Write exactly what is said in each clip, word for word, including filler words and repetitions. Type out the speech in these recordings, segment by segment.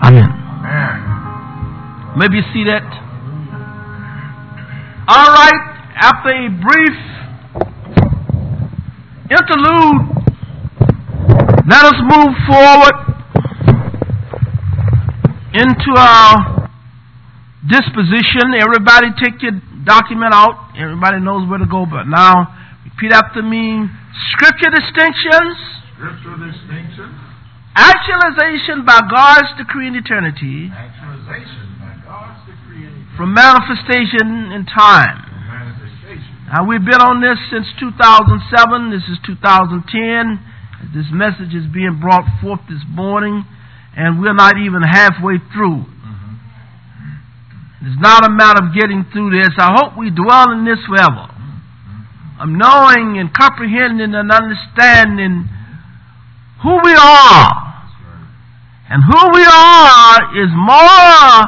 Amen. Amen. Maybe you see that. All right. After a brief interlude, let us move forward into our disposition. Everybody take your document out. Everybody knows where to go, but now repeat after me. Scripture distinctions. Scriptural distinctions. Actualization by God's decree in eternity. Actualization by God's decree in eternity. From manifestation in time. From manifestation. Now we've been on this since two thousand seven. This is two thousand ten. This message is being brought forth this morning, and we're not even halfway through. Mm-hmm. It's not a matter of getting through this. I hope we dwell in this forever. Mm-hmm. I'm knowing and comprehending and understanding who we are. Right. And who we are is more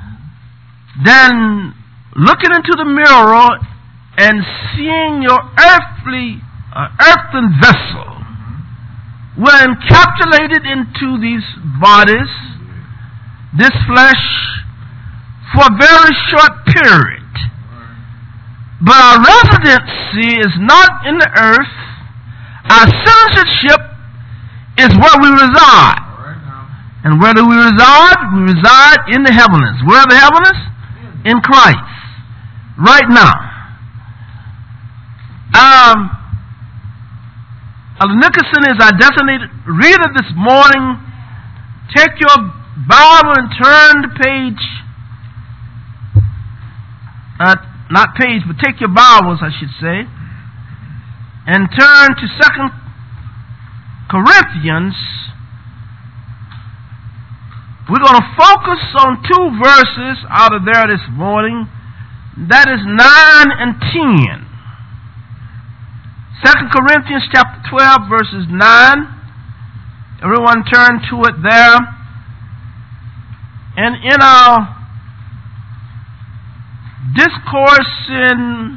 than looking into the mirror and seeing your earthly, uh, earthen vessel. We're encapsulated into these bodies, this flesh, for a very short period. But our residency is not in the earth. Our citizenship is where we reside. And where do we reside? We reside in the heavens. Where are the heavens? In Christ. Right now. Um... Elder Nicholson is our designated reader this morning. Take your Bible and turn to page, uh, not page, but take your Bibles, I should say, and turn to Second Corinthians. We're going to focus on two verses out of there this morning. That is nine and ten. Second Corinthians chapter twelve, verses nine. Everyone turn to it there. And in our discourse in,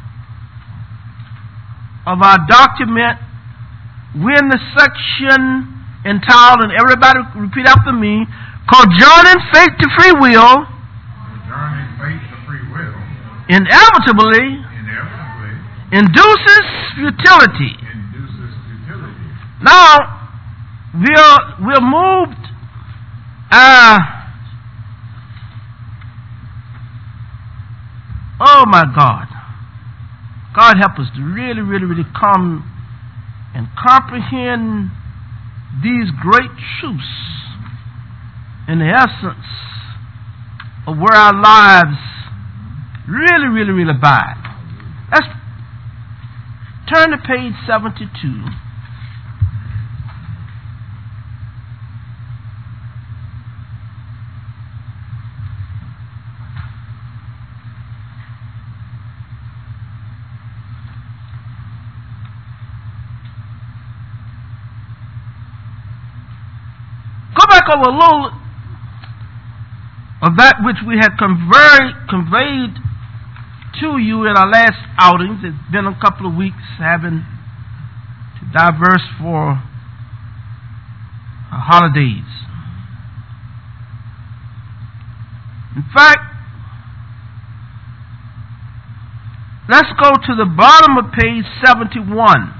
of our document, we're in the section entitled, and everybody repeat after me, called Journeying Faith to Free Will. Journeying Faith to Free Will. Inevitably. Induces futility. Induces futility. Now, we're, we're moved, uh, oh my God. God help us to really, really, really come and comprehend these great truths in the essence of where our lives really, really, really abide. Let's turn to page seventy-two. Go back over a little of that which we had conveyed, conveyed to you in our last outings. It's been a couple of weeks having to diverse for our holidays. In fact, let's go to the bottom of page seventy-one,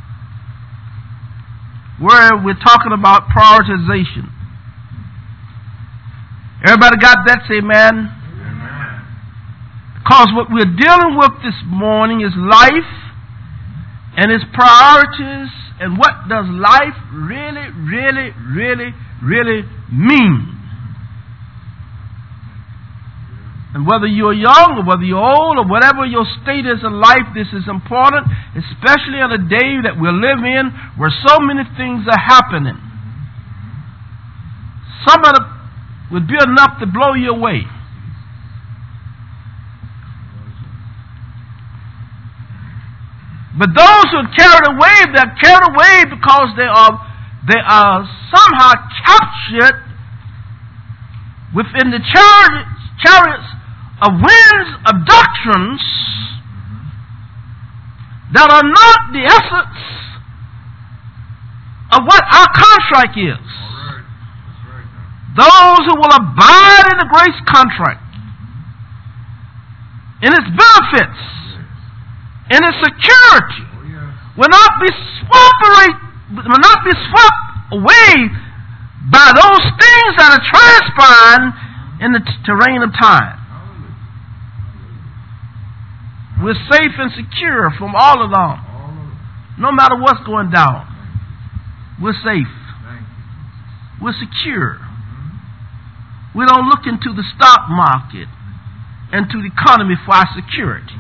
where we're talking about prioritization. Everybody got that? Say amen. Because what we're dealing with this morning is life and its priorities, and what does life really, really, really, really mean? And whether you're young or whether you're old or whatever your status in life, this is important, especially on a day that we live in where so many things are happening. Some of it would be enough to blow you away. But those who are carried away, they're carried away because they are they are somehow captured within the chariots, chariots of winds of doctrines that are not the essence of what our contract is. All right. That's right. Those those who will abide in the grace contract, in its benefits, in its security, will not be swept away, will not be swept away by those things that are transpiring in the t- terrain of time. We're safe and secure from all of them. No matter what's going down, we're safe. We're secure. We don't look into the stock market and to the economy for our security.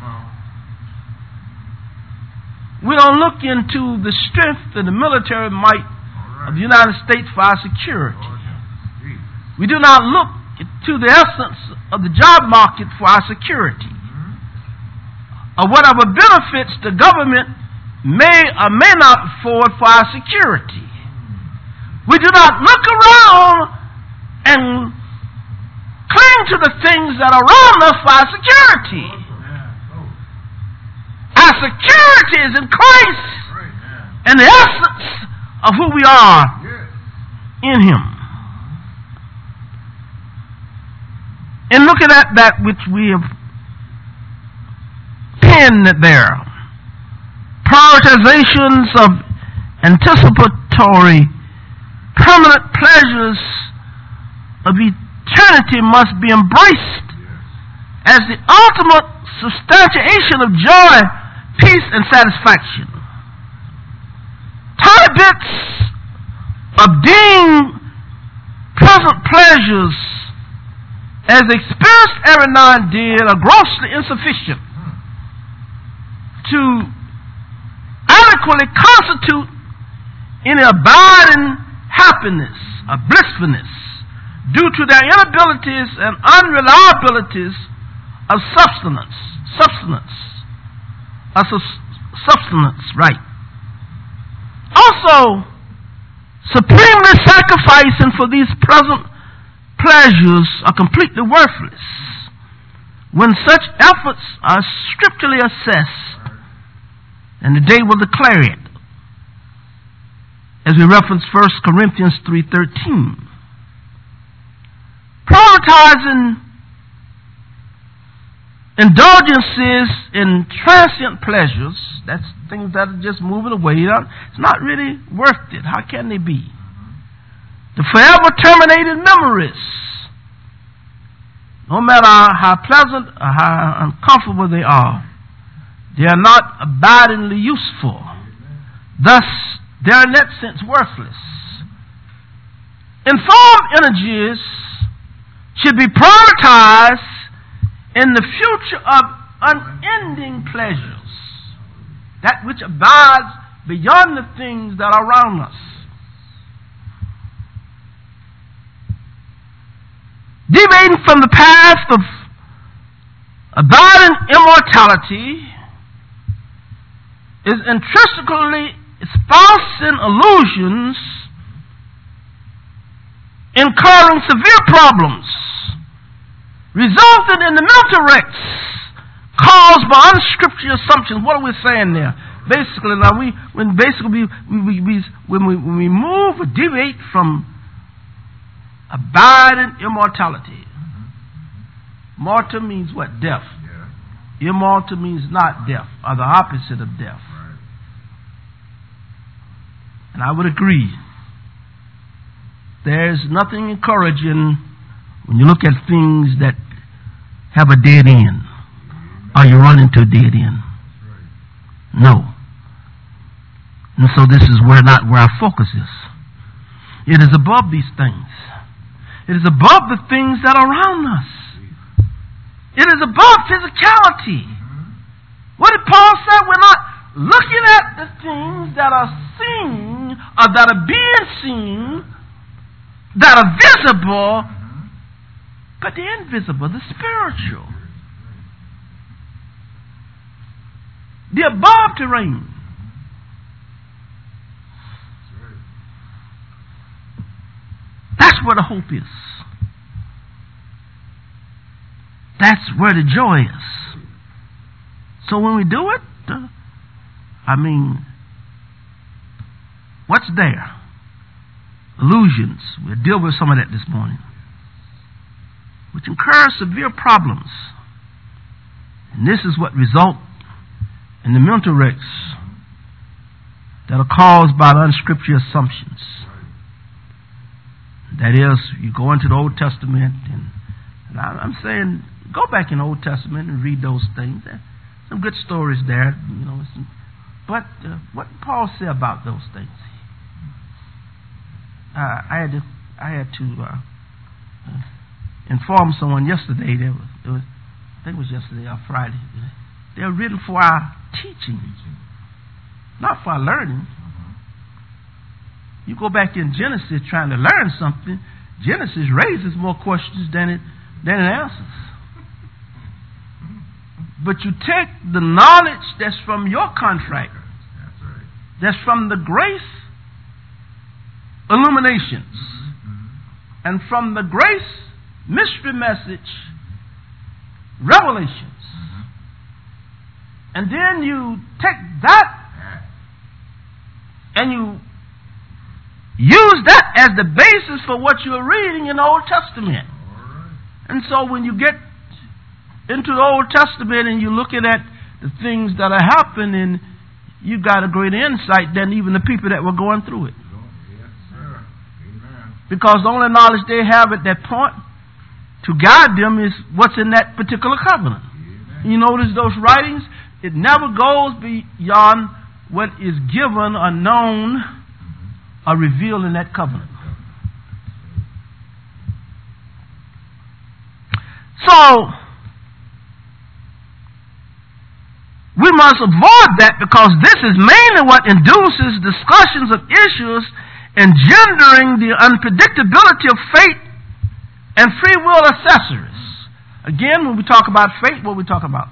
We don't look into the strength and the military might of the United States for our security. We do not look to the essence of the job market for our security, or whatever benefits the government may or may not afford for our security. We do not look around and cling to the things that are around us for our security. Our security is in Christ and the essence of who we are in Him. And looking at that which we have penned there, prioritizations of anticipatory permanent pleasures of eternity must be embraced as the ultimate substantiation of joy, peace, and satisfaction. Tiny bits of deemed present pleasures, as experienced every now and then, are grossly insufficient to adequately constitute any abiding happiness or blissfulness due to their inabilities and unreliabilities of substance, substance, of substance, right? Also, supremely sacrificing for these present pleasures are completely worthless when such efforts are scripturally assessed, and the day will declare it, as we reference First Corinthians three thirteen. Prioritizing indulgences in transient pleasures, that's things that are just moving away, it's not really worth it. How can they be? The forever terminated memories, no matter how pleasant or how uncomfortable they are, they are not abidingly useful. Thus, they are in that sense worthless. Informed energies should be prioritized in the future of unending pleasures, that which abides beyond the things that are around us. Deviating from the path of abiding immortality is intrinsically espousing illusions, incurring severe problems, resulting in the mental wrecks caused by unscriptural assumptions. What are we saying there? Basically, now we when basically we, we, we when we when we move or deviate from abiding immortality. Mortal means what? Death. Yeah. Immortal means not death, or the opposite of death. Right. And I would agree. There's nothing encouraging when you look at things that have a dead end, or you run into a dead end. Right. No. And so this is where not where our focus is. It is above these things. It is above the things that are around us. It is above physicality. What did Paul say? We're not looking at the things that are seen or that are being seen, that are visible, but the invisible, the spiritual, the above terrain. That's where the hope is. That's where the joy is. So when we do it, uh, I mean, what's there? Illusions. We'll deal with some of that this morning. which incur severe problems. And this is what results in the mental wrecks that are caused by the unscriptural assumptions. That is, you go into the Old Testament, and, and I, I'm saying, go back in the Old Testament and read those things. There's some good stories there, you know. Some, but uh, what did Paul say about those things? Uh, I had to, I had to uh, uh, inform someone yesterday. There was, there was, I think it was yesterday or Friday. They were written for our teaching, not for our learning. You go back in Genesis trying to learn something, Genesis raises more questions than it than it answers. But you take the knowledge that's from your contract, that's from the grace illuminations, and from the grace mystery message revelations. And then you take that and you use that as the basis for what you're reading in the Old Testament. And so when you get into the Old Testament and you're looking at the things that are happening, you got a greater insight than even the people that were going through it. Because the only knowledge they have at that point to guide them is what's in that particular covenant. You notice those writings, it never goes beyond what is given or known or revealed in that covenant. So, we must avoid that, because this is mainly what induces discussions of issues engendering the unpredictability of fate and free will accessories. Again, when we talk about fate, what we talk about?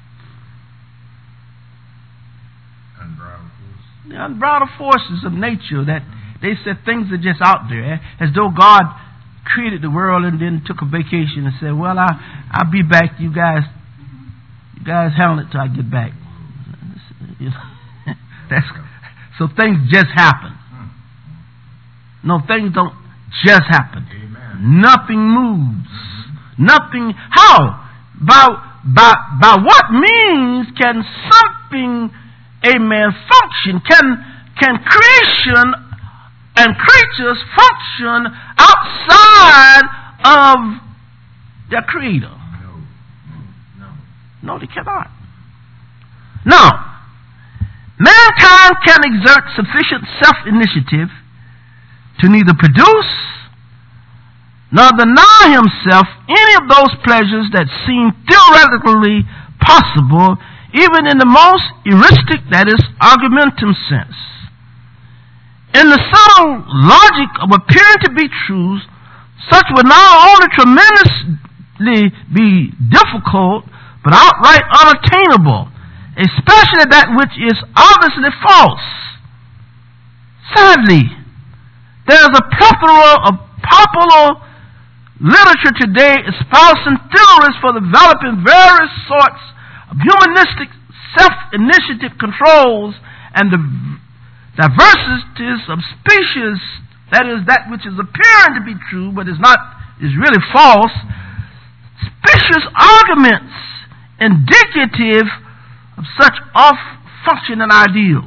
Unbridled forces. The unbridled forces of nature, that they said things are just out there, as though God created the world and then took a vacation and said, well, I, I'll be back. You guys you guys handle it till I get back. That's, so things just happen. No, things don't just happen. Amen. Nothing moves. Nothing. How? By, by, by what means can something, amen, function? Can, can creation and creatures function outside of their creator? No. No. No, they cannot. Now, mankind can exert sufficient self-initiative to neither produce nor deny himself any of those pleasures that seem theoretically possible, even in the most heuristic, that is, argumentum sense. In the subtle logic of appearing to be truths, such would not only tremendously be difficult, but outright unattainable, especially that which is obviously false. Sadly, there is a plethora of popular literature today espousing theories for developing various sorts of humanistic self-initiative controls and the diversities of species, that is, that which is appearing to be true but is not, is really false, specious arguments indicative of such off-functioning ideals.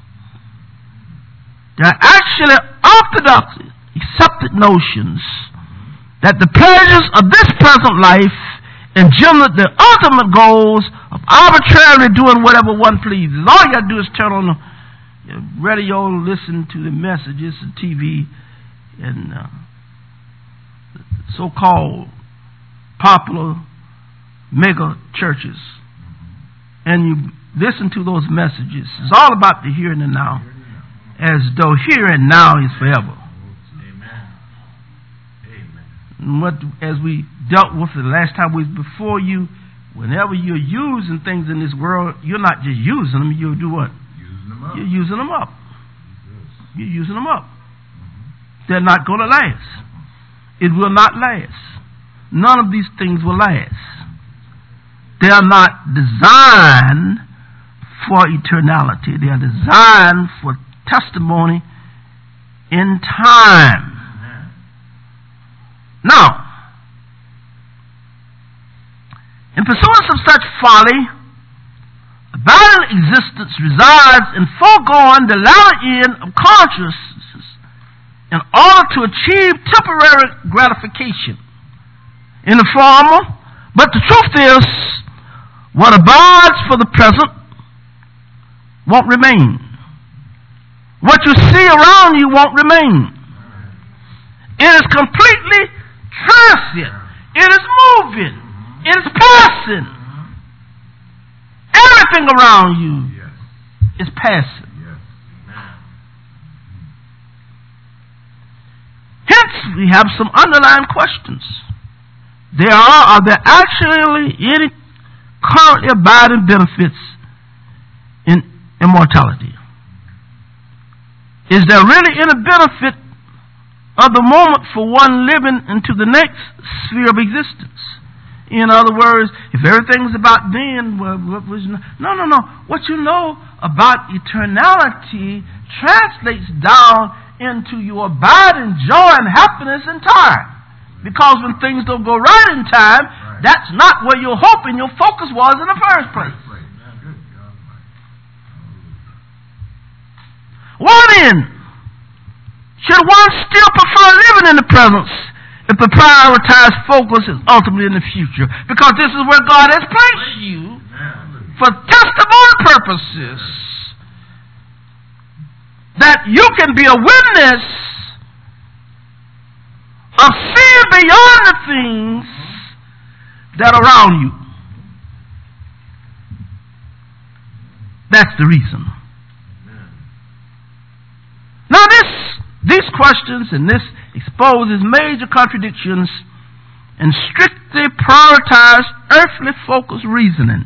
They are actually orthodox, accepted notions that the pleasures of this present life engender the ultimate goals of arbitrarily doing whatever one pleases. All you got to do is turn on the radio, listen to the messages, the T V, and uh, so-called popular mega churches, and you listen to those messages. It's all about the here and the now, as though here and now is forever. Amen. And what, as we dealt with the last time we was before you, whenever you're using things in this world, you're not just using them, you do what? Using them up. You're using them up. Yes. You're using them up. They're not going to last. It will not last. None of these things will last. They are not designed for eternality. They are designed for testimony in time. Amen. Now, In pursuance of such folly, abiding existence resides in foregoing the latter end of consciousness in order to achieve temporary gratification in the former. But the truth is, what abides for the present won't remain. What you see around you won't remain. It is completely transient. It is moving. It is passing. Everything around you yes. is passing. Yes. Hence, we have some underlying questions. There are, are there actually any currently abiding benefits in immortality? Is there really any benefit of the moment for one living into the next sphere of existence? In other words, if everything's about then, well, what was no, no, no. What you know about eternality translates down into your abiding joy and happiness in time. Because when things don't go right in time, right. that's not where your hope and your focus was in the first place. Why then should one still prefer living in the present if the prioritized focus is ultimately in the future? Because this is where God has placed you for testimony purposes, that you can be a witness of seeing beyond the things that are around you. That's the reason. Now this, these questions and this exposes major contradictions in strictly prioritized earthly focused reasoning.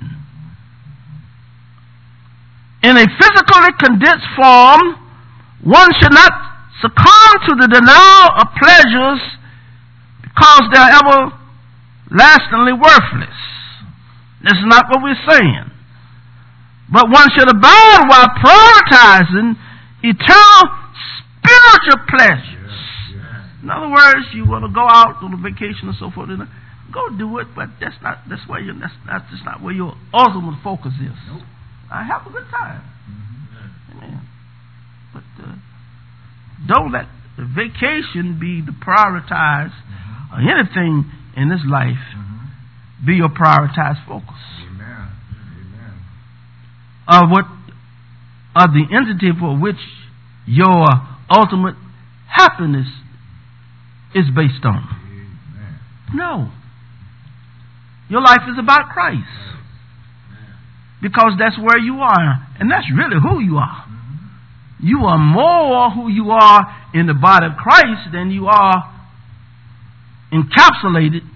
In a physically condensed form, one should not succumb to the denial of pleasures because they're everlastingly worthless. This is not what we're saying. But one should abide while prioritizing eternal spiritual pleasures. Yes, yes. In other words, you want to go out on a vacation or so forth, and go do it, but that's not that's where you that's that's just not where your ultimate focus is. Nope. I have a good time. Mm-hmm. Amen. But uh, don't let the vacation be the prioritized mm-hmm. or anything in this life mm-hmm. be your prioritized focus. Amen. Amen. Of what of the entity for which your ultimate happiness is based on. Amen. No. Your life is about Christ. Amen. Because that's where you are. And that's really who you are. Mm-hmm. You are more who you are in the body of Christ than you are encapsulated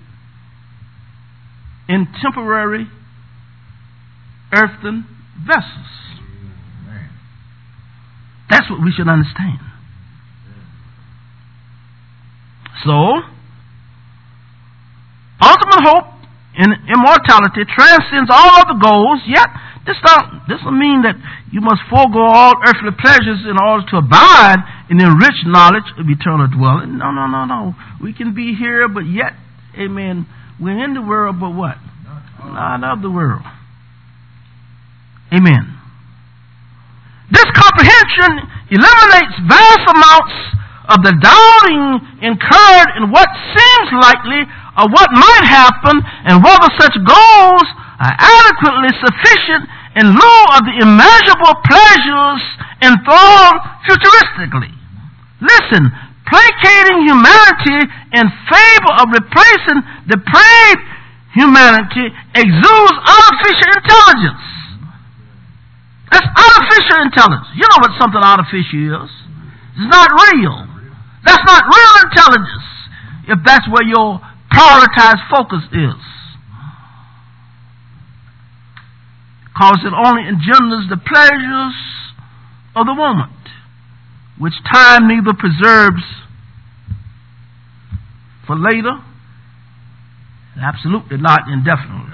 in temporary earthen vessels. Amen. That's what we should understand. So, ultimate hope in immortality transcends all other goals, yet this don't, this will mean that you must forego all earthly pleasures in order to abide in the rich knowledge of eternal dwelling. No, no, no, no. We can be here, but yet, amen, we're in the world, but what? Not of the world. Amen. This comprehension eliminates vast amounts of the doubting incurred in what seems likely or what might happen, and whether such goals are adequately sufficient in lieu of the immeasurable pleasures enthralled futuristically. Listen, placating humanity in favor of replacing depraved humanity exudes artificial intelligence. That's artificial intelligence. You know what something artificial is. It's not real. That's not real intelligence if that's where your prioritized focus is. Because it only engenders the pleasures of the moment, which time neither preserves for later, and absolutely not indefinitely.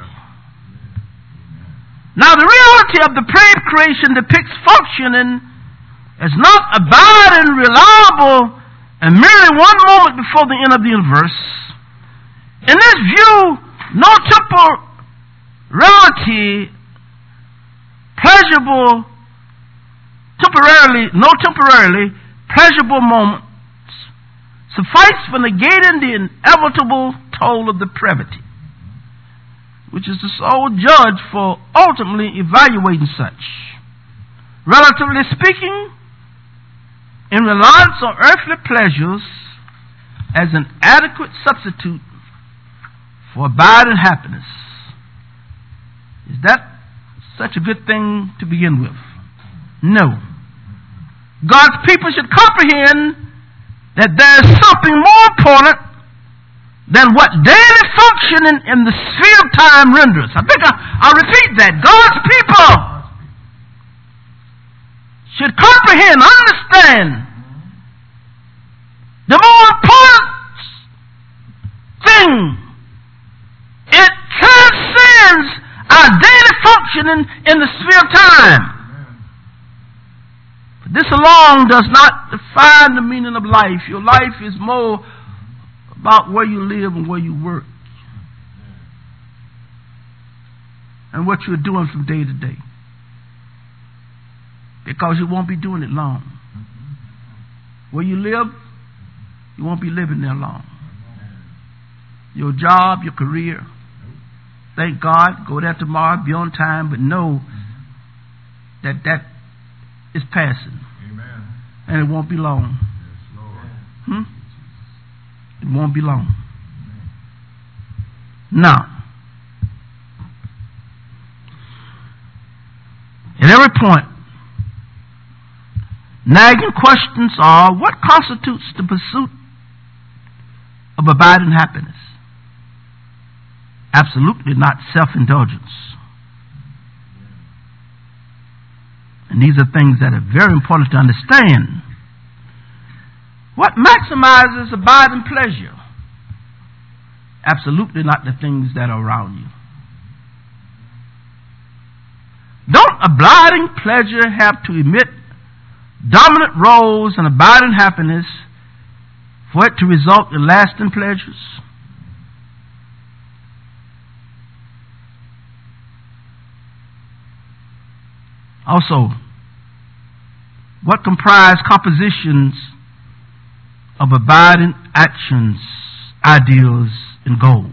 Now, the reality of the depraved creation depicts functioning as not abiding, reliable, and merely one moment before the end of the universe. In this view, no temporal relative, pleasurable, temporarily, no temporarily, pleasurable moments suffice for negating the inevitable toll of depravity, which is the sole judge for ultimately evaluating such. Relatively speaking, in reliance on earthly pleasures as an adequate substitute for abiding happiness, is that such a good thing to begin with? No. God's people should comprehend that there is something more important than what daily functioning in the sphere of time renders. I think I, I'll repeat that. God's people should comprehend, understand the more important thing. It transcends our daily functioning in the sphere of time. This alone does not define the meaning of life. Your life is more about where you live and where you work, and what you're doing from day to day. Because you won't be doing it long. Where you live, you won't be living there long. Your job, your career, thank God, go there tomorrow, be on time, but know that that is passing. Amen. And it won't be long. Yes, Lord. Hmm? It won't be long. Now, at every point, nagging questions are: what constitutes the pursuit of abiding happiness? Absolutely not self-indulgence. And these are things that are very important to understand. What maximizes abiding pleasure? Absolutely not the things that are around you. Don't abiding pleasure have to emit dominant roles in abiding happiness for it to result in lasting pleasures? Also, what comprise compositions of abiding actions, ideals, and goals?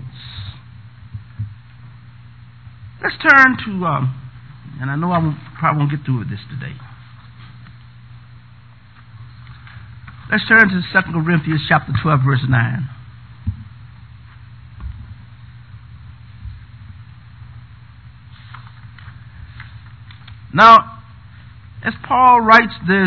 Let's turn to, um, and I know I won't, probably won't get through with this today. Let's turn to Second Corinthians chapter twelve, verse nine. Now, as Paul writes this,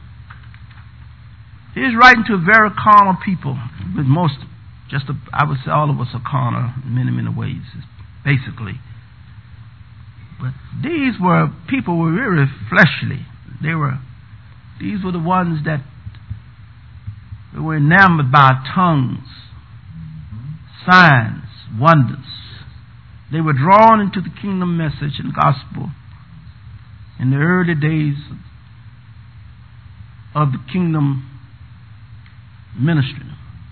he's writing to a very carnal people. With most, just a, I would say all of us are carnal in many, many ways, basically. But these were people who were very fleshly. They were, these were the ones that were enamored by tongues, signs, wonders. They were drawn into the kingdom message and gospel in the early days of the kingdom ministry.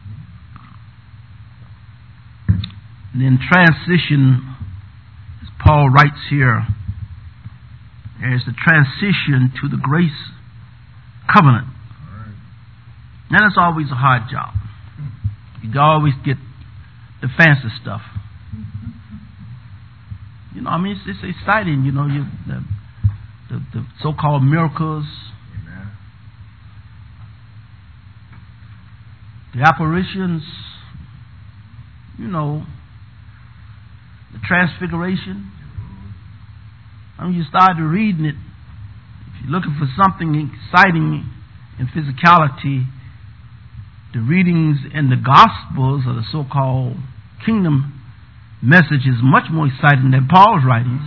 And in transition, as Paul writes here, there's the transition to the grace covenant. And it's always a hard job. You always get the fancy stuff. You know, I mean, it's, it's exciting, you know, you, the, the, the so-called miracles, Amen. the apparitions, you know, the transfiguration. I mean, you started reading it. If you're looking for something exciting in physicality, the readings in the Gospels or the so-called kingdom message is much more exciting than Paul's writings.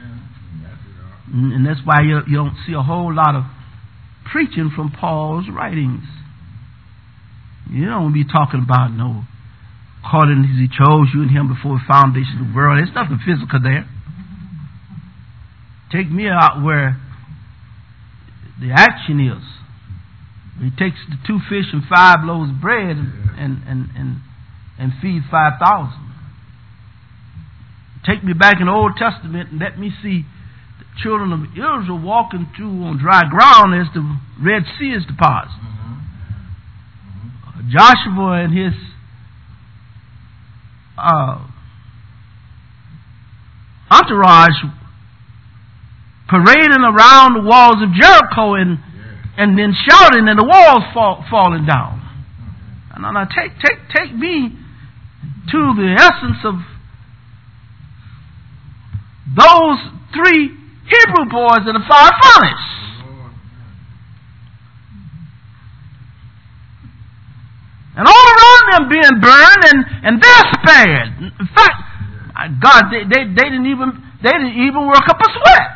And that's why you, you don't see a whole lot of preaching from Paul's writings. You don't be talking about, no, according as he chose you and him before the foundation of the world. There's nothing physical there. Take me out where the action is. He takes the two fish and five loaves of bread and, and, and, and, and feeds five thousand. take me back in the Old Testament and let me see the children of Israel walking through on dry ground as the Red Sea is departed. Mm-hmm. Joshua and his uh, entourage parading around the walls of Jericho and yeah. and then shouting and the walls fall, falling down. Mm-hmm. And now take take take me to the essence of those three Hebrew boys in the fire furnace. And all around them being burned, and, and they're spared. In fact, my God, they, they, they didn't even they didn't even work up a sweat.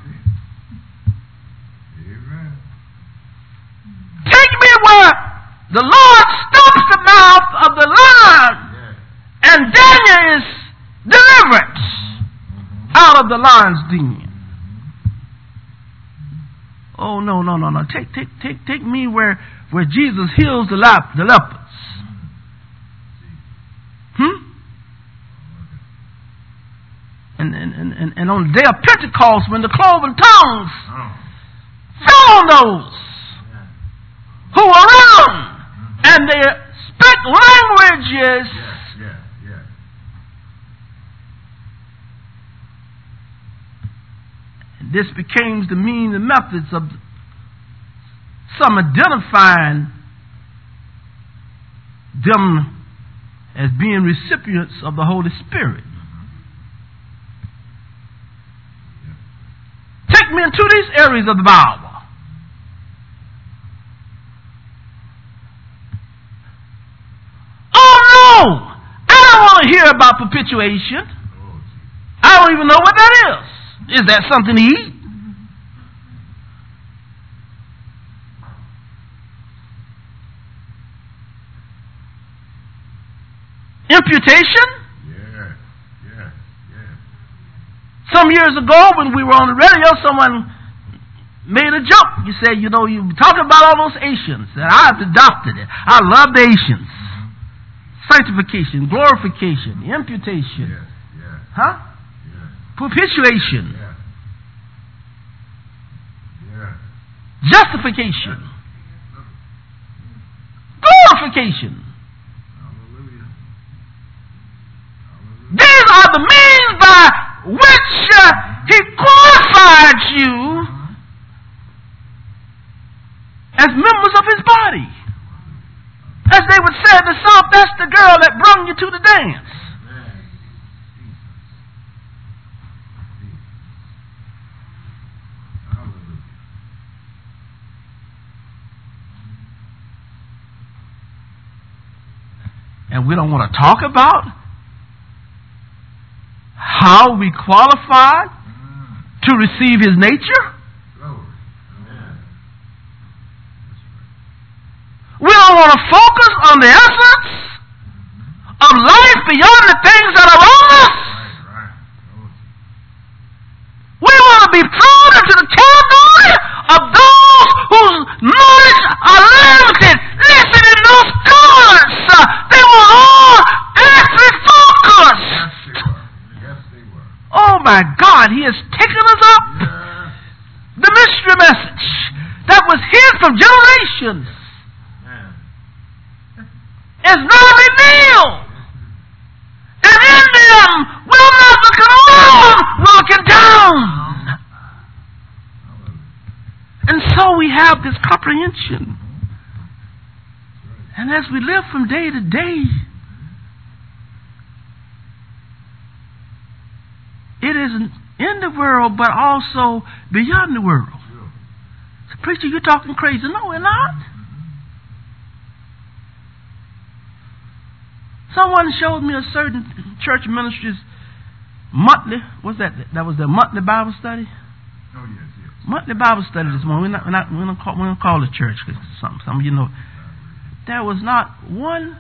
Amen. Take me where the Lord stops the mouth of the lion, yeah. and Daniel is delivered mm-hmm. out of the lion's den. Oh no, no, no, no! Take, take, take, take me where where Jesus heals the lap, the lepers. Hmm? And, and, and, and on the day of Pentecost, when the cloven tongues oh. fell on those yeah. who were around, and they spoke languages. Yeah, yeah, yeah. And this became the means and methods of some identifying them as being recipients of the Holy Spirit. Take me into these areas of the Bible. Oh no! I don't want to hear about perpetuation. I don't even know what that is. Is that something to eat? Imputation? Yeah, yeah, yeah. Some years ago when we were on the radio, someone made a joke. You said, you know, you were talking about all those Asians, and I've adopted it. I love the Asians. Mm-hmm. Sanctification, glorification, imputation. Yes, yes. Huh? Yes. Propitiation. Yes. Yes. Justification. Yes. Glorification. These are the means by which uh, He glorified you as members of His body. As they would say in the South, that's the girl that brought you to the dance. And we don't want to talk about how we qualified to receive His nature. We don't want to focus on the essence of life beyond the things that are on us. We want to be thrown into the category of those whose knowledge are limited. Listen in those cards. Uh, they were all earthly focused. Oh my God, He has taken us up. Yeah. The mystery message that was hid from generations Man. is now revealed. And in them, we're not looking around, we're looking down. And so we have this comprehension. And as we live from day to day, it isn't in the world, but also beyond the world. So, preacher, you're talking crazy. No, we're not. Someone showed me a certain church ministry's monthly, what's that? That was their monthly Bible study? Oh, yes, yes. Monthly Bible study this morning. We're not, we're not, we don't call, we don't call it church because some, some of you know. There was not one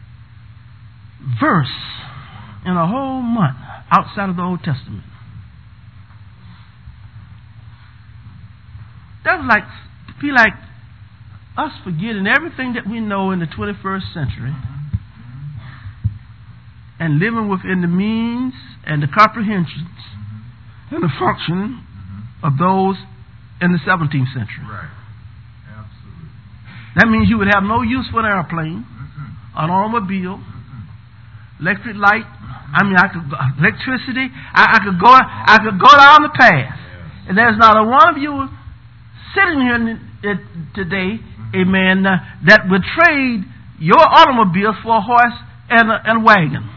verse in a whole month outside of the Old Testament. That was like, feel like us forgetting everything that we know in the twenty-first century and living within the means and the comprehensions Mm-hmm. and the functioning Mm-hmm. of those in the seventeenth century. Right. Absolutely. That means you would have no use for an airplane, Mm-hmm. an automobile, Mm-hmm. electric light. I mean, I could go, electricity. I, I could go. I could go down the path, Yes. and there's not a one of you sitting here n- it, today, amen, uh, that would trade your automobiles for a horse and a, and a wagon.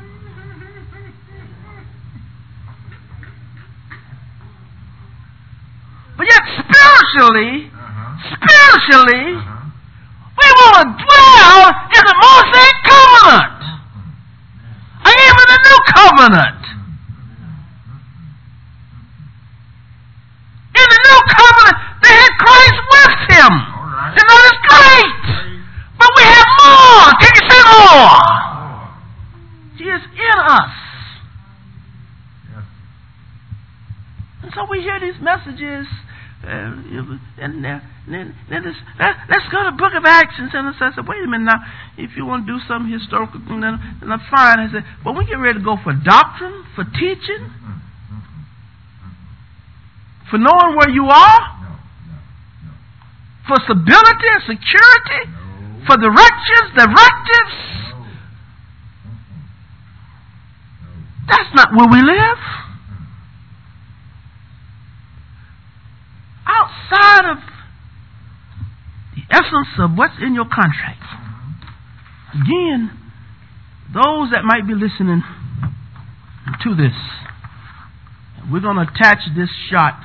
But yet, spiritually, Uh-huh. spiritually, Uh-huh. we want to dwell in the Mosaic covenant, Mm-hmm. and even the new covenant. In the new covenant, they had Christ with him. All right. And that is great. Praise But we have more. Can you say more? God. He is in us. Yes. And so we hear these messages, uh, and then, then, then this, let, let's go to the book of Acts. And so I said, wait a minute now, if you want to do some historical thing, then, then I'm fine. I said, but we get ready to go for doctrine, for teaching, Mm-hmm. Mm-hmm. for knowing where you are, No, no, no, for stability and security, no. for directions, directives. No. Mm-hmm. No. That's not where we live. Outside of the essence of what's in your contract. Again, those that might be listening to this, we're going to attach this shot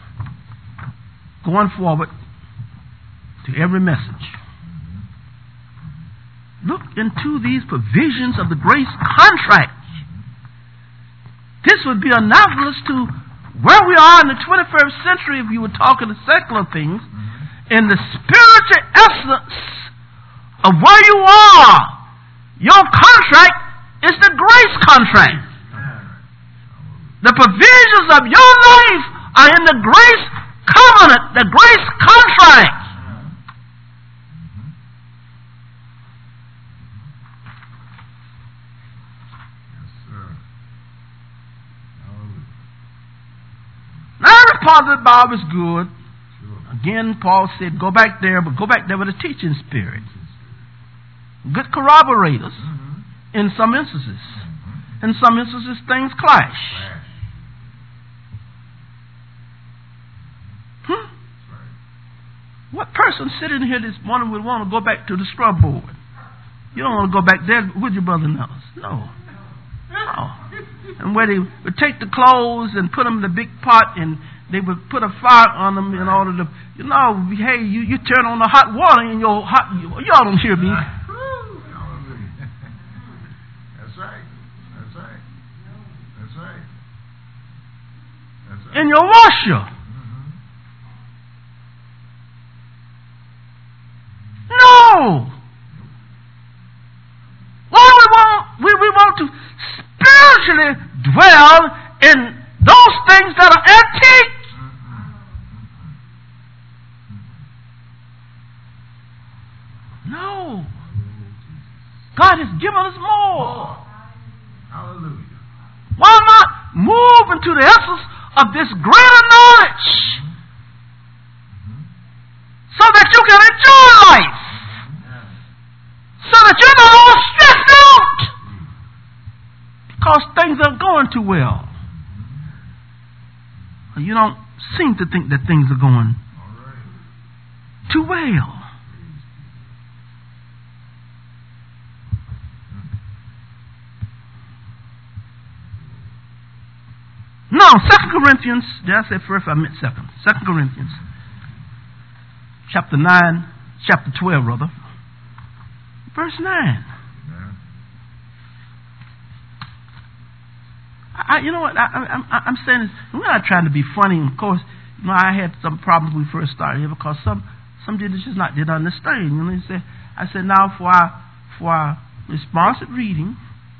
going forward to every message. Look into these provisions of the grace contract. This would be analogous to where we are in the twenty-first century if you were talking the secular things. In the spiritual essence of where you are, your contract is the grace contract. The provisions of your life are in the grace covenant, the grace contract. Yes, sir. Hallelujah. Now, every part of the Bible is good. Sure. Again, Paul said, go back there, but go back there with a teaching spirit. Good corroborators Mm-hmm. in some instances. Mm-hmm. In some instances, things clash. Flash. Hmm? That's right. What person sitting here this morning would want to go back to the scrub board? You don't want to go back there with your brother and others. No. No. And where they would take the clothes and put them in the big pot, and they would put a fire on them in order to, you know, hey, you, you turn on the hot water in your hot, you, y'all don't hear me. Hallelujah. That's right. That's right. That's right. That's right. In your washer. Mm-hmm. No. Why we want, we, we want to spiritually dwell in those things that are antique. No. God has given us more. Hallelujah. Why not move into the essence of this greater knowledge so that you can enjoy life? So that you're not all stressed out because things aren't going too well. You don't seem to think that things are going All right. too well. No, Second Corinthians, did I say first? I meant second. Second Corinthians, chapter nine, chapter twelve, brother. Verse nine. Amen. I, you know what? I, I, I'm saying this. We're not trying to be funny. Of course, you know, I had some problems when we first started here because some some did just not did understand. You know, he said, I said now for our for our responsive reading,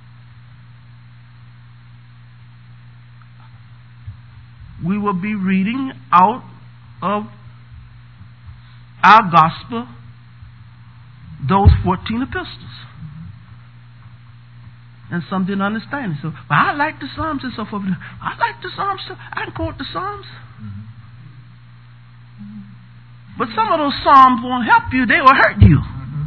we will be reading out of our gospel those fourteen epistles. And some didn't understand it. So, well, I like the Psalms and so forth. I like the Psalms too. I can quote the Psalms. Mm-hmm. But some of those Psalms won't help you. They will hurt you.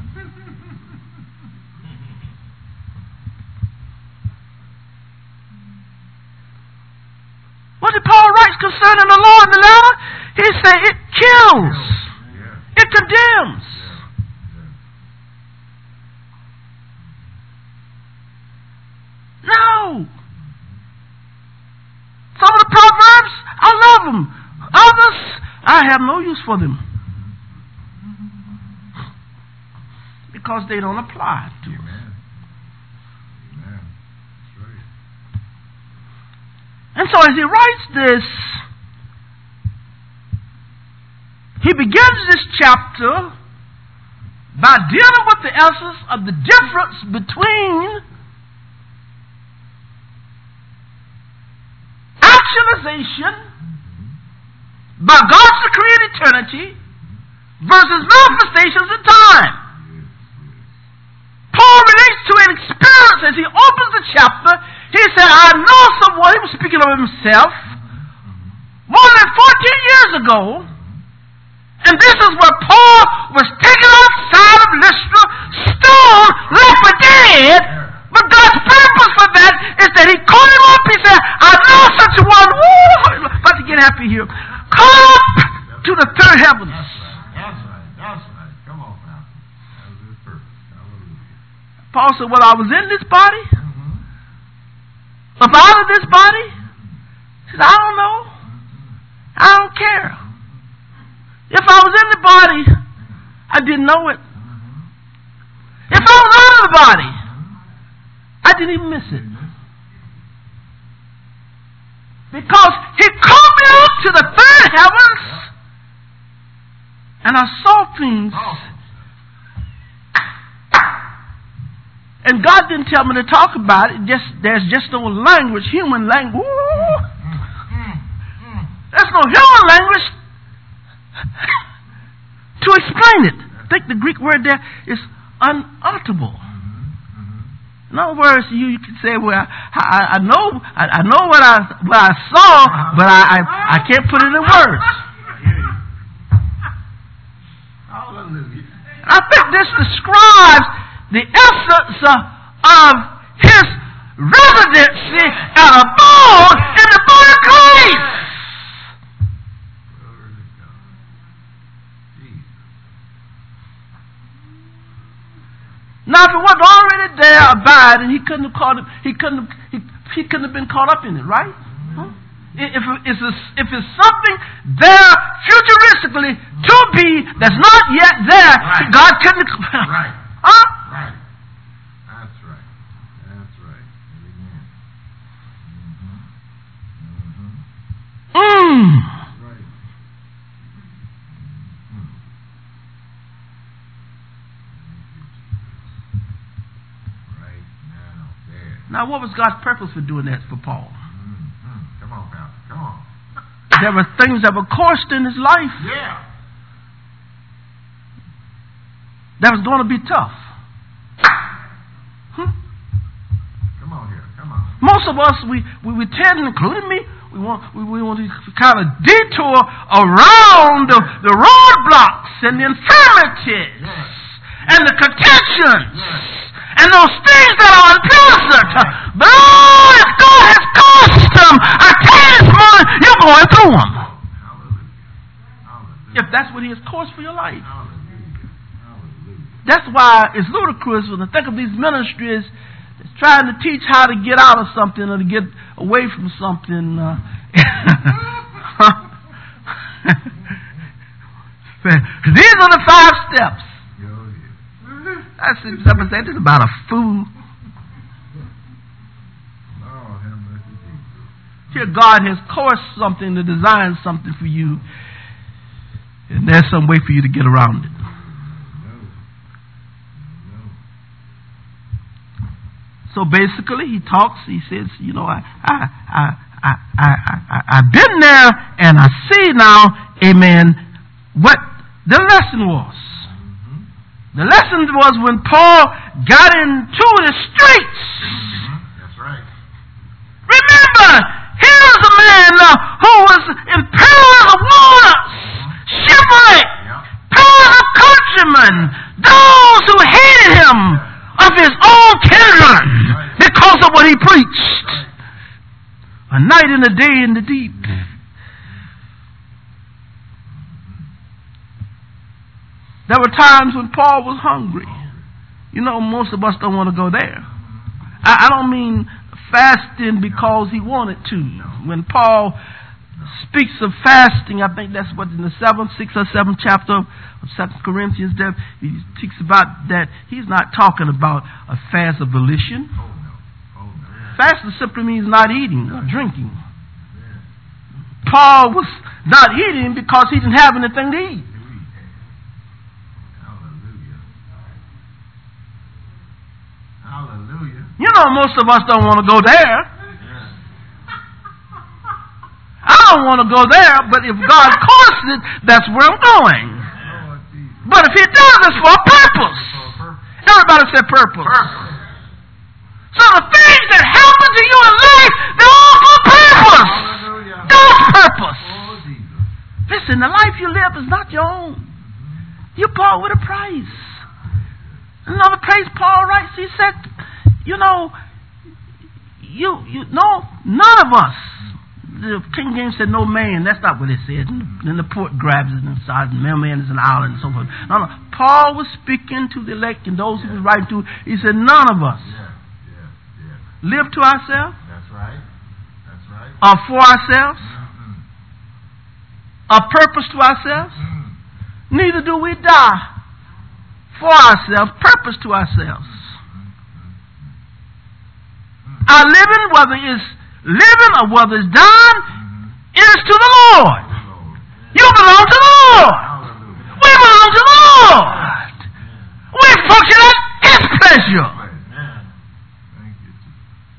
What did Paul write concerning the law in the letter? He said it kills. Yeah. It condemns. Yeah. Yeah. No. Some of the Proverbs, I love them. Others, I have no use for them. Because they don't apply to us. And so as he writes this, he begins this chapter by dealing with the essence of the difference between actualization by God's decree in eternity versus manifestations in time. Paul relates to an experience as he opens the chapter. He said, I know someone, he was speaking of himself, more than fourteen years ago, and this is where Paul was taken outside of Lystra, stoned, left for dead, but God's purpose for that is that he called him up, he said, I know such a one, woo, about to get happy here, call up to the third heavens. That's right, that's right, come on, Pastor. That was his purpose, hallelujah. Paul said, well, I was in this body, up out of this body? He said, I don't know. I don't care. If I was in the body, I didn't know it. If I was out of the body, I didn't even miss it. Because he called me up to the third heavens, and I saw things. And God didn't tell me to talk about it. Just there's just no language, human language. Ooh. There's no human language to explain it. I think the Greek word there is unutterable. In other words, you, you could say, "Well, I, I know, I, I know what I what I saw, but I, I I can't put it in words." I think this describes the essence of, of his residency and abode in the body of Christ. Now, if it wasn't already there, abiding, he couldn't have caught it. He couldn't have. He, he couldn't have been caught up in it, right? Huh? If if it's, if it's something there futuristically to be that's not yet there, right. God couldn't. Right. Huh? Right. That's right. That's right. Amen. Mm-hmm. Mm. That's right. Mm-hmm. Right now, there. Now, what was God's purpose for doing that for Paul? Mm-hmm. Come on, Pastor. Come on. There were things that were coursed in his life. Yeah. That was going to be tough. Hmm? Come on here, come on. Most of us, we, we, we tend, including me, we want we, we want to kind of detour around the, the roadblocks and the infirmities yes. and the contentions yes. and those things that are unpleasant. Yes. But oh, if God has caused them a tiny morning, you're going through them. Hallelujah. Hallelujah. If that's what He has caused for your life. Hallelujah. That's why it's ludicrous when I think of these ministries that's trying to teach how to get out of something or to get away from something. Uh, these are the five steps. That's represented about a fool. Here God has coursed something to design something for you, and there's some way for you to get around it. So basically, he talks. He says, "You know, I, I, I, I, I, I, I've been there, and I see now, amen, what the lesson was. Mm-hmm. The lesson was when Paul got into the streets. Mm-hmm. That's right. Remember, here's a man uh, who was in pillars of waters, shipwreck, Yep. pillars of countrymen, those who hated him of his own kindred because of what he preached. A night and a day in the deep. There were times when Paul was hungry. You know, most of us don't want to go there. I, I don't mean fasting because he wanted to. When Paul speaks of fasting, I think that's what in the seventh, sixth or seventh chapter of Second Corinthians, that he speaks about that. He's not talking about a fast of volition. Oh, no. Oh, no. Fasting simply means not eating or drinking. Paul was not eating because he didn't have anything to eat. Hallelujah. Hallelujah. You know, most of us don't want to go there. I don't want to go there, but if God calls it, that's where I'm going. Lord Jesus. But if He does, it's for a purpose. For a purpose. Everybody said purpose. Purpose. So the things that happen to you in life, they're all for purpose. Hallelujah. God's purpose. Oh, Jesus. Listen, the life you live is not your own. You bought with a price. Another place Paul writes, he said, you know, you, you, no, none of us. The King James said no man. That's not what it said. Then the port grabs it inside, and no man is an island and so forth. No, no. Paul was speaking to the elect and those he was writing to. He said, none of us Yeah, yeah, yeah. live to ourselves That's right. That's right. or for ourselves, Mm-hmm. or purpose to ourselves. Mm-hmm. Neither do we die for ourselves, purpose to ourselves. Our living, whether it's living or whether it's dying, is to the Lord. Lord. You belong to the Lord. Hallelujah. We belong to the Lord. We function at His pleasure. Amen. Thank you, Jesus.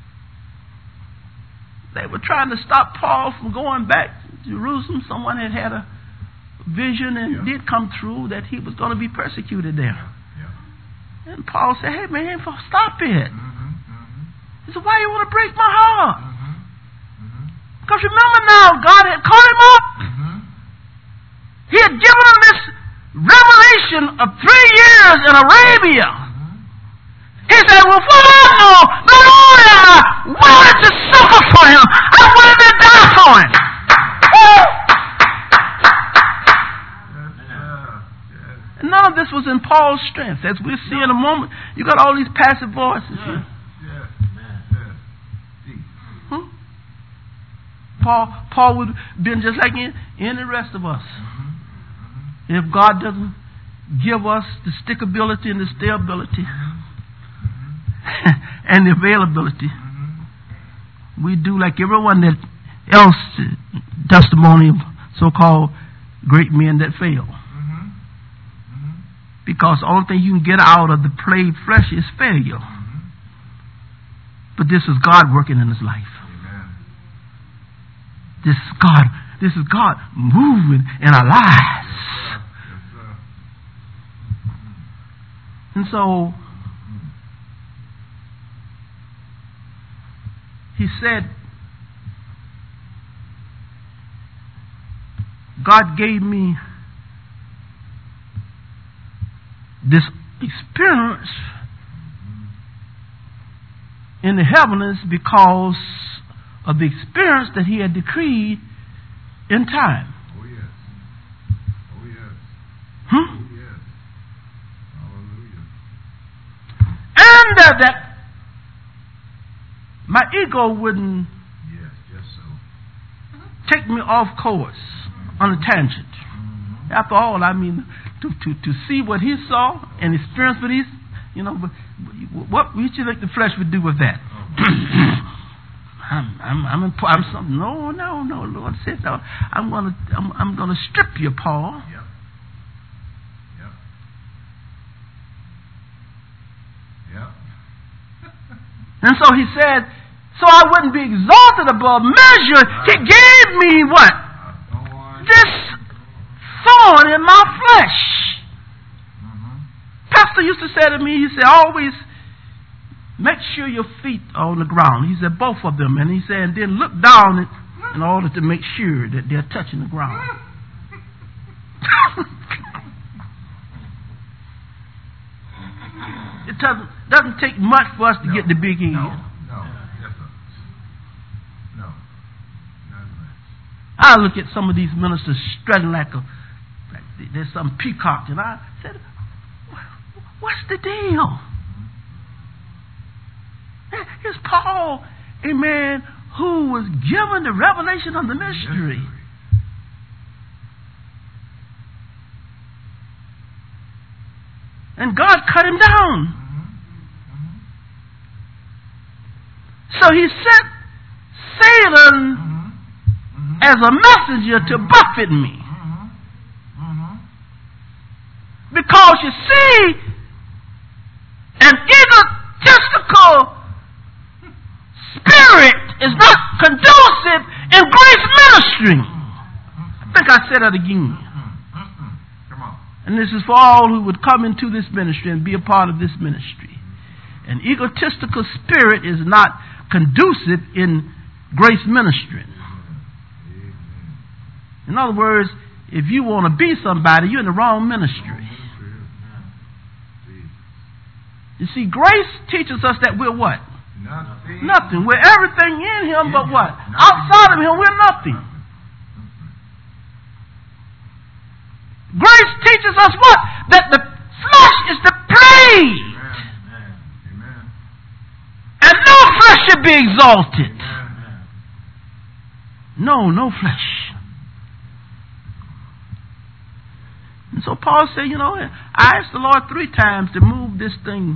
They were trying to stop Paul from going back to Jerusalem. Someone had had a vision and Yeah. did come true that he was going to be persecuted there. Yeah. And Paul said, hey man, stop it. Mm-hmm. Mm-hmm. He said, why you want to break my heart? Mm-hmm. Mm-hmm. Because remember now, God had called him up. Mm-hmm. He had given him this revelation of three years in Arabia. He said, well, what I know, not only am I willing to suffer for him, I'm willing to die for him. Woo! And none of this was in Paul's strength. As we'll see in a moment, you got all these passive voices here. Yes. Yes. Yes. Hmm? Paul, Paul would have been just like any, any rest of us. Mm-hmm. If God doesn't give us the stickability and the stability and the availability, Mm-hmm. we do like everyone that else, testimony of so-called great men that fail. Mm-hmm. Mm-hmm. Because the only thing you can get out of the played flesh is failure. Mm-hmm. But this is God working in his life. Amen. This is God. This is God moving in our lives. Yes, sir. And so he said, God gave me this experience in the heavens because of the experience that he had decreed in time. Oh, yes. Oh, yes. Hmm? Oh, yes. Hallelujah. And uh, that my ego wouldn't Yes, yes, so. take me off course on a tangent. Mm-hmm. After all, I mean, to, to, to see what he saw and experience what he's, you know, but what would you think the flesh would do with that? I'm, I'm, I'm, in, I'm something. No, no, no. Lord said, no, I'm gonna, I'm, I'm gonna strip you, Paul. Yep. Yep. Yep. And so he said, so I wouldn't be exalted above measure. He gave me what? Thorn. This thorn in my flesh. Mm-hmm. Pastor used to say to me, he said, always make sure your feet are on the ground. He said, both of them. And he said, and then look down in order to make sure that they're touching the ground. It doesn't, doesn't take much for us to no, get the big end. No, no, yes, sir. No, not much. I look at some of these ministers strutting like a, like there's some peacock, and I said, what's the deal? Here's Paul, a man who was given the revelation of the mystery. And God cut him down. So he sent Satan as a messenger to buffet me. Because you see, an egotistical spirit is not conducive in grace ministry. I think I said that again. Come on. And this is for all who would come into this ministry and be a part of this ministry. An egotistical spirit is not conducive in grace ministry. In other words, if you want to be somebody, you're in the wrong ministry. You see, grace teaches us that we're what? Nothing. Nothing. We're everything in Him, but what? Nothing. Outside of Him, we're nothing. Grace teaches us what? That the flesh is depraved. Amen. Amen. And no flesh should be exalted. Amen. No, no flesh. And so Paul said, you know, I asked the Lord three times to move this thing.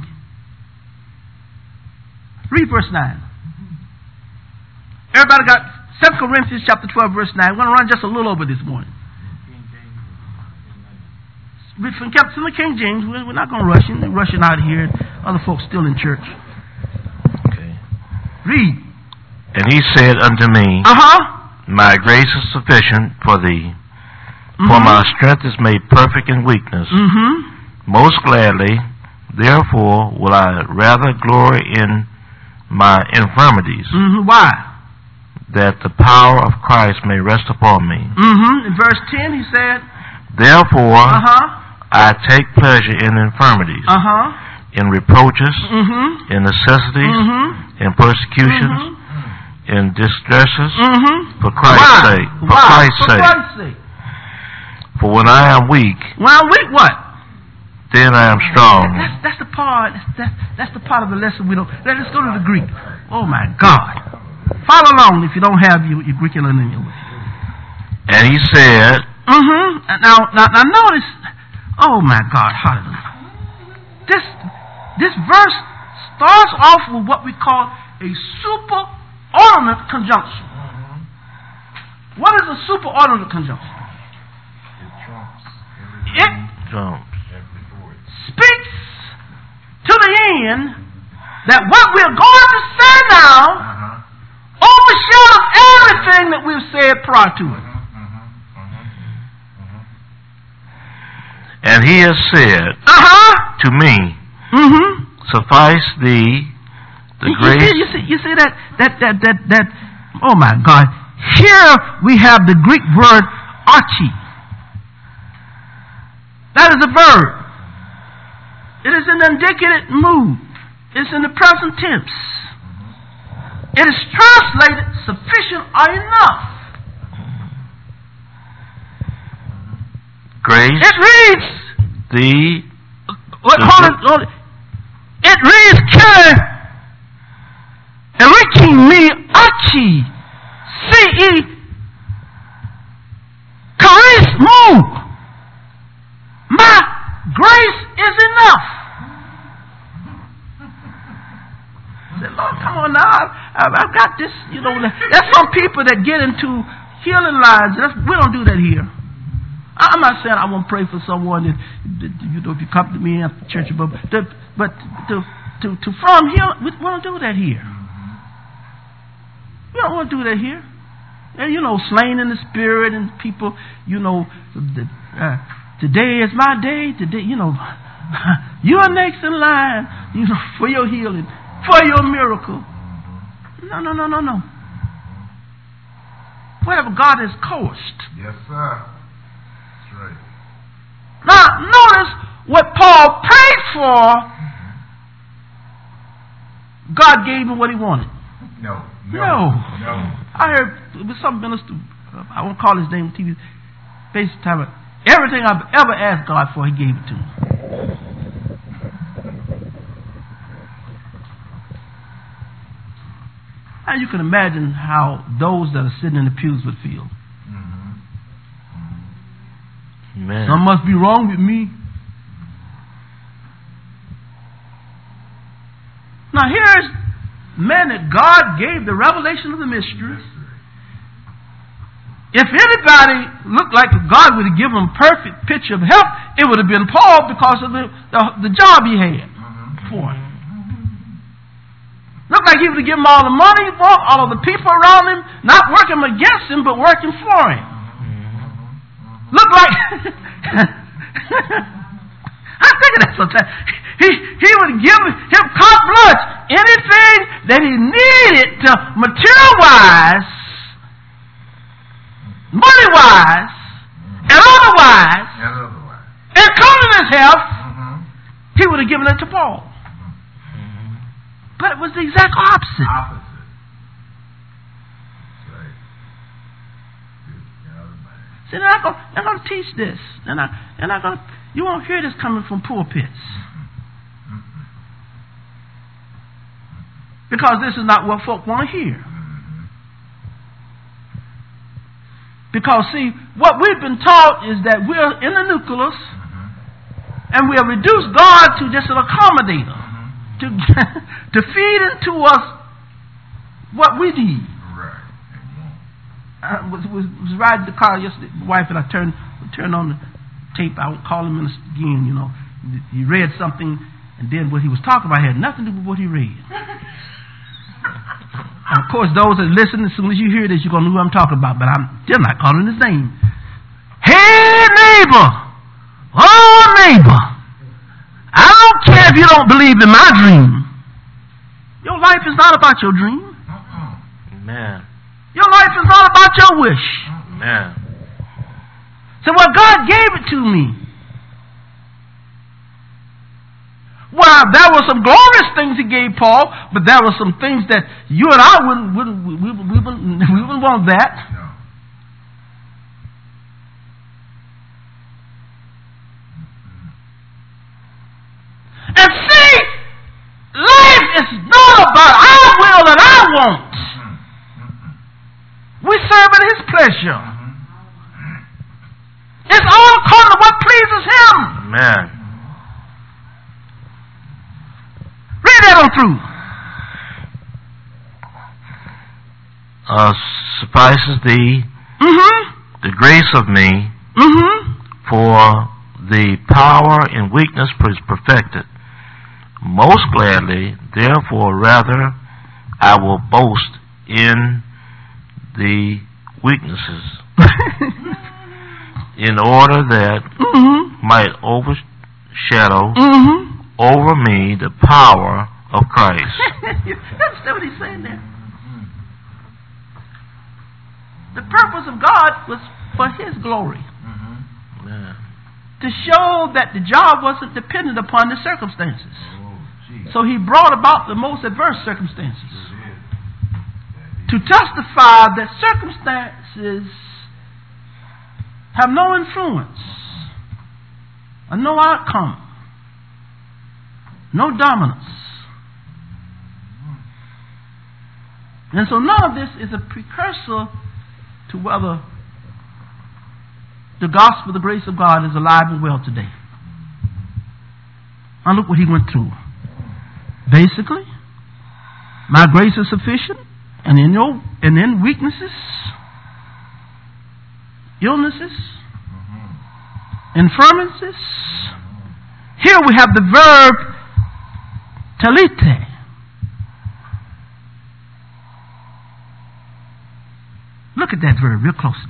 Read verse nine. Everybody got Second Corinthians chapter twelve, verse nine. We're going to run just a little over this morning. From Captain King James, we're not going to rush in. We're rushing out of here. Other folks still in church. Okay. Read. And he said unto me, Uh-huh. My grace is sufficient for thee, Mm-hmm. for my strength is made perfect in weakness. Mm-hmm. Most gladly, therefore, will I rather glory in my infirmities, Mm-hmm. Why? that the power of Christ may rest upon me. Mm-hmm. In verse ten, he said, Therefore, Uh-huh. I take pleasure in infirmities, Uh-huh. in reproaches, Mm-hmm. in necessities, Mm-hmm. in persecutions, Mm-hmm. in distresses, Mm-hmm. for Christ's Why? sake. For Why? Christ's For sake. Christ's sake. For when I am weak, When I'm weak, what? then I am strong. That's, that's the part. That's, that's, that's the part of the lesson we don't. Let us go to the Greek. Oh my God! Follow along if you don't have your, your Greek in your way. And he said, Mm-hmm. Now, now, now, notice. Oh my God! Hallelujah. This this verse starts off with what we call a superordinate conjunction. What is a superordinate conjunction? It jumps. speaks to the end that what we're going to say now Uh-huh. overshadows everything that we've said prior to it. And he has said Uh-huh. to me, Mm-hmm. suffice thee the You, grace. see, you see, you see that, that, that, that, that, oh my God. Here we have the Greek word archi. That is a verb. It is in the indicative mood. It's in the present tense. It is translated sufficient or enough. Grace It reads, thee. Wait, hold it, hold it. It reads, Karen, Enrique me archi, C E, charisma. My grace is enough. I said, Lord, come on now. I've, I've got this, you know. There's some people that get into healing lines. That's, we don't do that here. I'm not saying I won't pray for someone that, that you know, if you come to me after church, but to, but to to to from here, we don't do that here. We don't want to do that here. And you know, slain in the spirit and people, you know, the, uh, today is my day. Today, you know, you are next in line, you know, for your healing. for your miracle. No, no, no, no, no. Whatever God has coerced. Yes, sir. That's right. Now, notice what Paul prayed for. God gave him what he wanted. No. No. No. no. I heard it was some minister, I won't call his name, T V, FaceTime. Everything I've ever asked God for, he gave it to me. And you can imagine how those that are sitting in the pews would feel. Mm-hmm. Man. Something must be wrong with me. Now here's man that God gave the revelation of the mystery. If anybody looked like God would have given him a perfect picture of health, it would have been Paul because of the, the, the job he had for him. Looked like he would have given him all the money for him, all of the people around him, not working against him, but working for him. Looked like... I think of that sometimes. He, he would give him carte blanche, anything that he needed to material-wise, money-wise, and otherwise, And otherwise. including his health, Mm-hmm. he would have given it to Paul. Mm-hmm. But it was the exact opposite. Opposite. That's right. Good God Almighty. See, they're not going they're going to teach this. They're not, they're not going to, you won't hear this coming from pulpits. Because this is not what folk want to hear. Because, see, what we've been taught is that we're in the nucleus and we have reduced God to just an accommodator, to, to feed into us what we need. Right. I was, was, was riding the car yesterday, my wife and I turned, turned on the tape. I won't call him again, you know. He read something, and then what he was talking about had nothing to do with what he read. And of course, those that listen, as soon as you hear this, you're going to know who I'm talking about, but I'm still not calling his name. Hey, neighbor! Oh, neighbor! I don't care if you don't believe in my dream. Your life is not about your dream. Man. Your life is not about your wish. Man. So, well, God gave it to me. Well, there were some glorious things he gave Paul, but there were some things that you and I wouldn't, wouldn't we, we, we, wouldn't, we wouldn't want that. No. And see, life is not about our will and our want. We serve at his pleasure. It's all according to what pleases him. Man. Read that on through. Uh, suffices thee Mm-hmm. the grace of me, Mm-hmm. for the power in weakness is perfected. Most gladly, therefore, rather I will boast in the weaknesses, in order that Mm-hmm. might overshadow Mm-hmm. over me the power of Christ. That's what he's saying there. The purpose of God was for his glory. Man. To show that the job wasn't dependent upon the circumstances. Oh, gee. So he brought about the most adverse circumstances. That To testify that circumstances have no influence, or no outcome, no dominance. And so none of this is a precursor to whether the gospel, the grace of God, is alive and well today. Now look what he went through. Basically, my grace is sufficient, and in your and in weaknesses, illnesses, infirmities. Here we have the verb telete. Look at that verb real closely.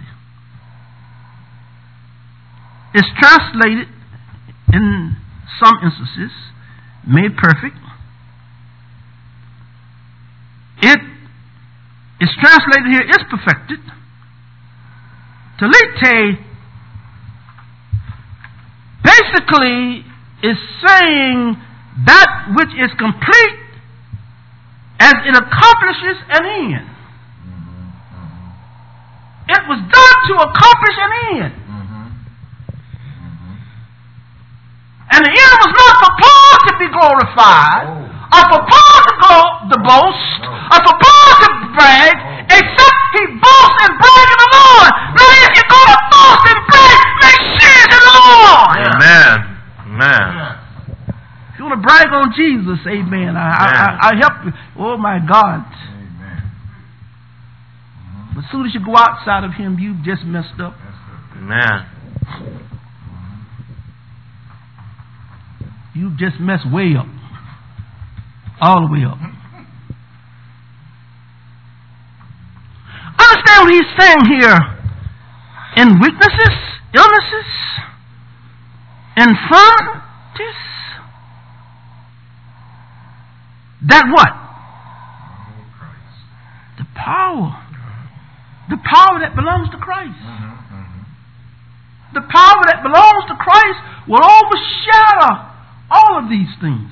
It's translated in some instances, made perfect, it is translated here, is perfected. Telete basically is saying that which is complete as it accomplishes an end. It was done to accomplish an end. And the end was not for Paul to be glorified, or for Paul to go to boast, or for Paul to brag, except he boasts and brag in the Lord. Now if you're going to boast and brag, make sure it's in the Lord. Amen. Amen. If you want to brag on Jesus, amen, I, I, I, I help you. Oh my God. But as soon as you go outside of him, you've just messed up. Amen. You've just messed way up. All the way up. Understand what he's saying here. In weaknesses, illnesses, infirmities. That what? The power. The power that belongs to Christ. The power that belongs to Christ will overshadow all of these things.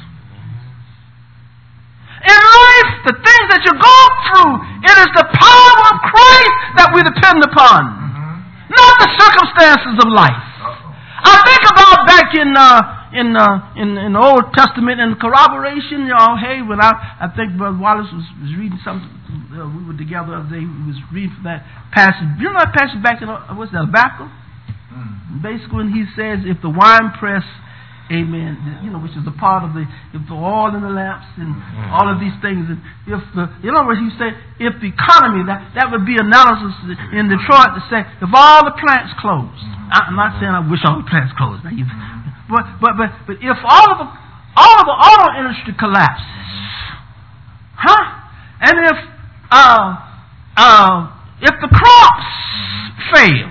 In life, the things that you go through, it is the power of Christ that we depend upon, mm-hmm. not the circumstances of life. Uh-oh. I think about back in uh, in, uh, in in the Old Testament and corroboration. You know, hey, when I I think Brother Wallace was, was reading something. Uh, we were together the other day. We was reading from that passage. You know that passage back in uh, what's that, Habakkuk? Mm-hmm. Basically, when he says, if the wine press. Amen. You know, which is a part of the if the oil in the lamps and mm-hmm. all of these things. And if the, you know what he said, if the economy, that that would be analysis in Detroit to say if all the plants closed. Mm-hmm. I'm not saying I wish all the plants closed, but but but but if all of the all of the auto industry collapses, huh? And if uh uh if the crops fail,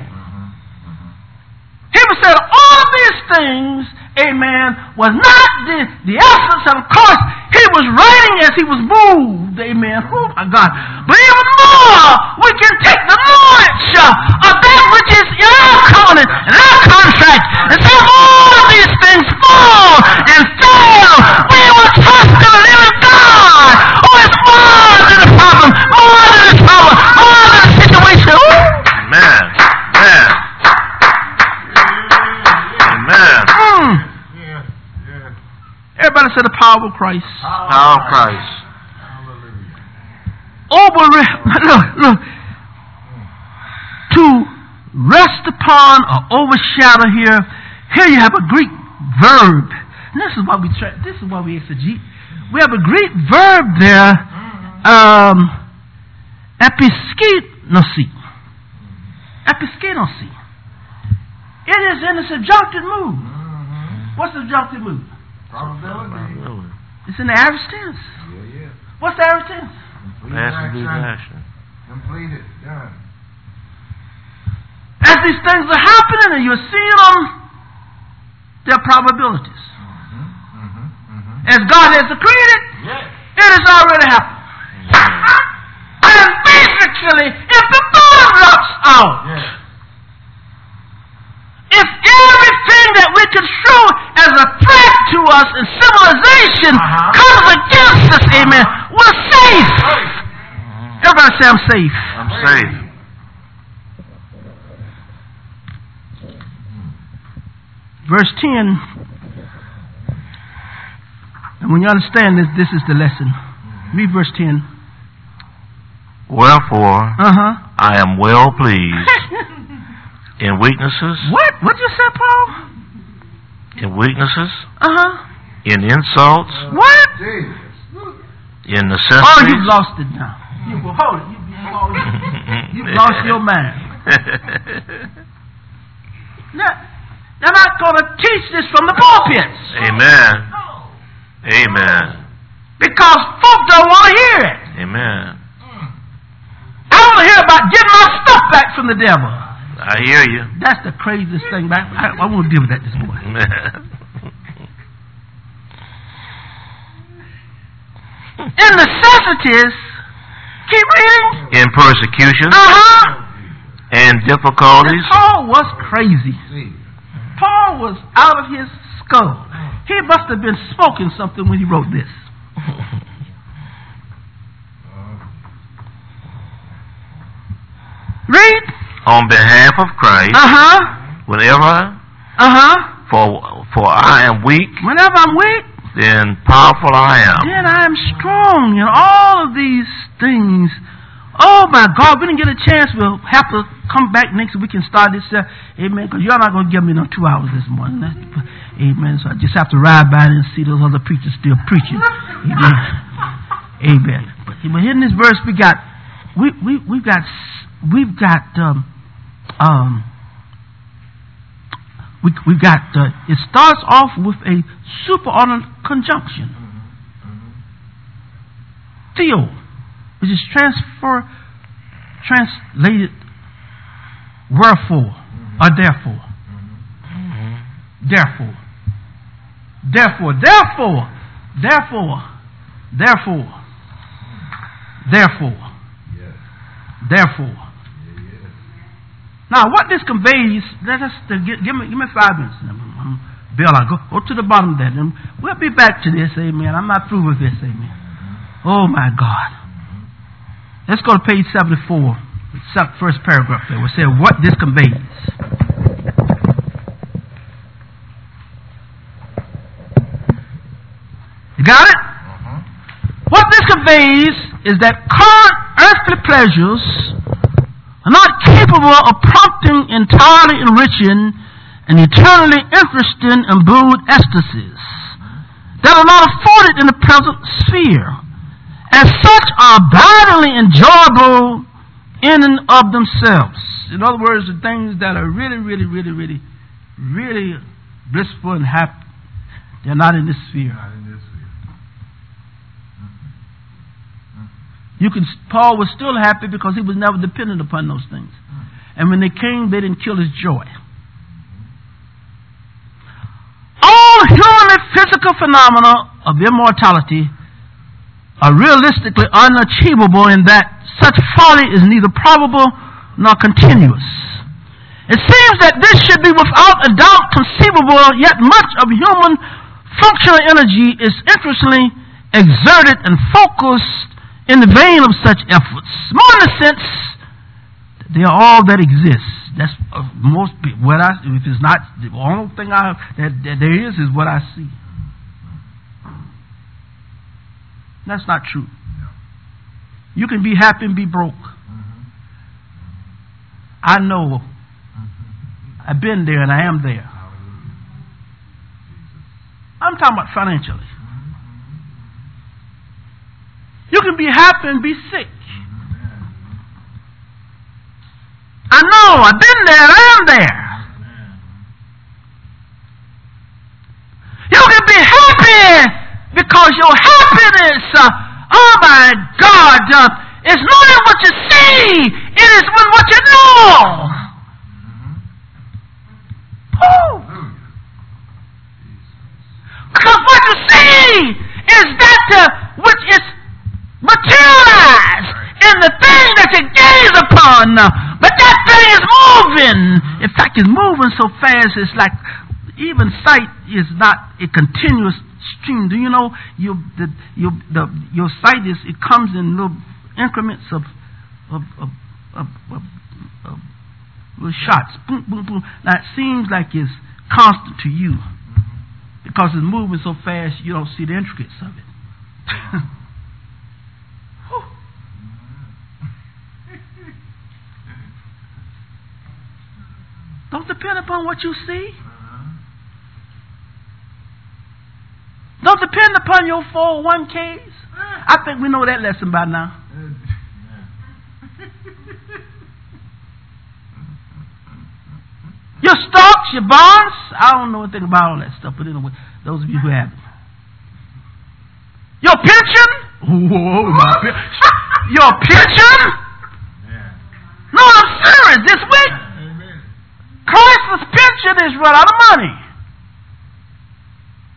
he would say all of these things. Amen, was not the, the essence, and of course, he was writing as he was moved, amen, oh my God, but even more, we can take the knowledge uh, of that which is in our covenant, and our contract, and say all of these things fall and fail, we will trust in the living God, who is more than the problem, more than the trouble, more than the situation. Ooh. Amen. Amen. Amen. Mm. Yeah, yeah. Everybody say the power of Christ. Power of Christ. Over, look, look. To rest upon or overshadow here. Here you have a Greek verb. And this is why we try. This is why we exegete. We have a Greek verb there. Um, episkenosi. Episkenosi. It is in the subjunctive mood. Mm-hmm. What's the subjunctive mood? Probability. It's in the aorist tense. Yeah, yeah. What's the aorist tense? Past and action. Completed. Done. As these things are happening and you're seeing them, they're probabilities. Mm-hmm. Mm-hmm. Mm-hmm. As God has decreed it, yes. it has already happened. Mm-hmm. And basically, if the bomb drops out, yes. if everything that we construe as a threat to us in civilization uh-huh. comes against us, amen, we're safe. Uh-huh. Everybody say, I'm safe. I'm safe. Verse ten. And when you understand this, this is the lesson. Read verse ten. Wherefore, uh-huh. I am well pleased in weaknesses. What? What you say, Paul? In weaknesses. Uh-huh. In insults. What? In necessities. Oh, you've lost it now. You will hold it. You, you lost, you've lost your mind. now, they're not going to teach this from the pulpits. Amen. Amen. Because folk don't want to hear it. Amen. I want to hear about getting my stuff back from the devil. I hear you. That's the craziest thing. I, I, I want to deal with that this morning. In necessities, Keep reading. In persecution Uh-huh. and difficulties. And Paul was crazy. Paul was out of his skull. He must have been smoking something when he wrote this. Read. On behalf of Christ, Uh-huh. whenever, Uh-huh. for for I am weak, Whenever I'm weak, then powerful I am. then I am strong in all of these things. Oh my God, we didn't get a chance. We'll have to come back next week and start this. Uh, amen. Because you're not going to give me no two hours this morning. That's, amen. So I just have to ride by and see those other preachers still preaching. Amen. Amen. But, but here in this verse, we got, we we we've got, we've got, um, um, we we've got. Uh, it starts off with a superordinate conjunction. Theo, which is transfer, translated wherefore or therefore. Therefore. Therefore. Therefore. Therefore. Therefore. Therefore. Therefore. Now, what this conveys, let us uh, give, give me give me five minutes. Um, Bill, I'll go, go to the bottom of that. And we'll be back to this, amen. I'm not through with this, amen. Oh, my God. Let's go to page seventy-four, first paragraph there. We'll say what this conveys. You got it? Uh-huh. What this conveys is that current earthly pleasures are not capable of prompting entirely enriching and eternally interesting and blue ecstasies that are not afforded in the present sphere. As such, are vitally enjoyable in and of themselves. In other words, the things that are really, really, really, really, really blissful and happy, they're not in this sphere. Not in this sphere. You can. Paul was still happy because he was never dependent upon those things. And when they came, they didn't kill his joy. All human physical phenomena of immortality are realistically unachievable in that such folly is neither probable nor continuous. It seems that this should be without a doubt conceivable, yet much of human functional energy is interestingly exerted and focused in the vein of such efforts. More in the sense that they are all that exists. That's uh, most people. What I, if it's not the only thing I that, that there is is what I see. That's not true. No. You can be happy and be broke. Mm-hmm. I know. Mm-hmm. I've been there and I am there. Hallelujah. I'm talking about financially. Mm-hmm. You can be happy and be sick. Mm-hmm. I know. I've been there and I am there. Mm-hmm. You can be happy because your happiness, uh, oh my God, uh, is not in what you see, it is in what you know. Mm-hmm. Because what you see is that uh, which is materialized in the thing that you gaze upon. But that thing is moving. In fact, it's moving so fast, it's like even sight is not a continuous stream. Do you know you the your the your sight is it comes in little increments of of of, of, of, of little shots. Boom, boom, boom. Now it seems like it's constant to you because it's moving so fast you don't see the intricacies of it. Don't depend upon what you see. Don't depend upon your four oh one k's. I think we know that lesson by now. Your stocks, your bonds. I don't know anything about all that stuff, but anyway, those of you who have it. Your pension. Whoa, my pension. Your pension. No, I'm serious. This week, Christ's pension is run out of money.